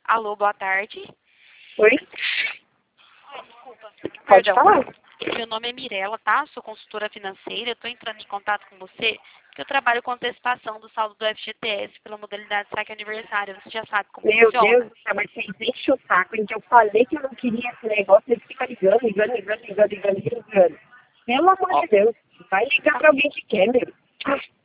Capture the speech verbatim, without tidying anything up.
Alô, boa tarde. Oi? Ai, desculpa. Pode Perdão. falar. Meu nome é Mirela, tá? Sou consultora financeira. Eu tô entrando em contato com você porque eu trabalho com antecipação do saldo do F G T S pela modalidade saque aniversário. Você já sabe como Meu funciona? Deus do céu, mas vocês enchem o saco, em que eu falei que eu não queria esse negócio, ele fica ligando, ligando, ligando, ligando, ligando, ligando. Pelo amor Ó, de Deus, vai ligar pra alguém que quer, meu.